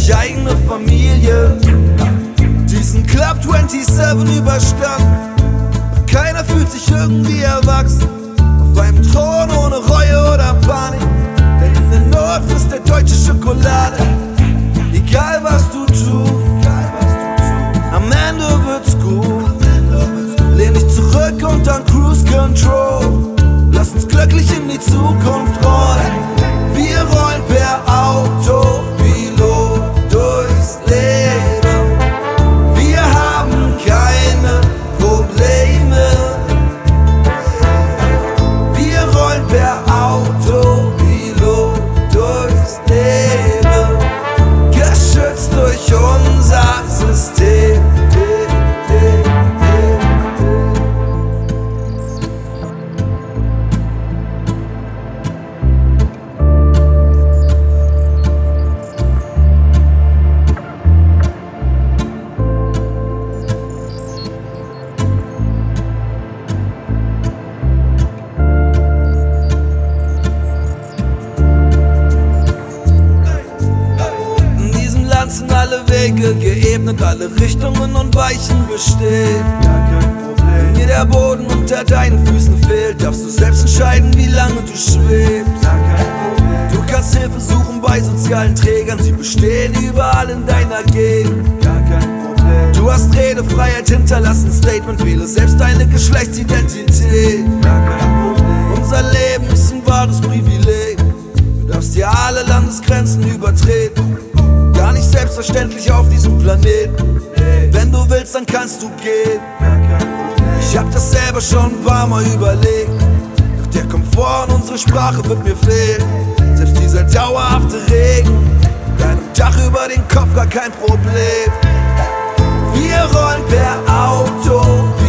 endlich eigene Familie. Diesen Club 27 überstanden, doch keiner fühlt sich irgendwie erwachsen. Auf einem Thron ohne Reue oder Panik, denn in der Not frisst der deutsche Schokolade. Egal was du tust, am Ende wird's gut. Lehn dich zurück und dann Cruise Control. Lass uns glücklich in die Zukunft rollen. Wir rollen per Autopilot durchs Leben. Wir haben keine Probleme. Wir rollen per Autopilot durchs Leben, geschützt durch unser System. Sind alle Wege geebnet, alle Richtungen und Weichen bestehen. Wenn dir der Boden unter deinen Füßen fehlt, darfst du selbst entscheiden, wie lange du schwebst. Du kannst Hilfe suchen bei sozialen Trägern, sie bestehen überall in deiner Gegend. Du hast Redefreiheit, hinterlass ein Statement, wähle selbst deine Geschlechtsidentität. Unser Leben ist ein wahres Privileg, du darfst dir alle Landesgrenzen übertreten. Gar nicht selbstverständlich auf diesem Planeten. Wenn du willst, dann kannst du gehen. Ich hab das selber schon ein paar Mal überlegt, doch der Komfort und unsere Sprache wird mir fehlen. Selbst dieser dauerhafte Regen, deinem Dach über den Kopf gar kein Problem. Wir rollen per Auto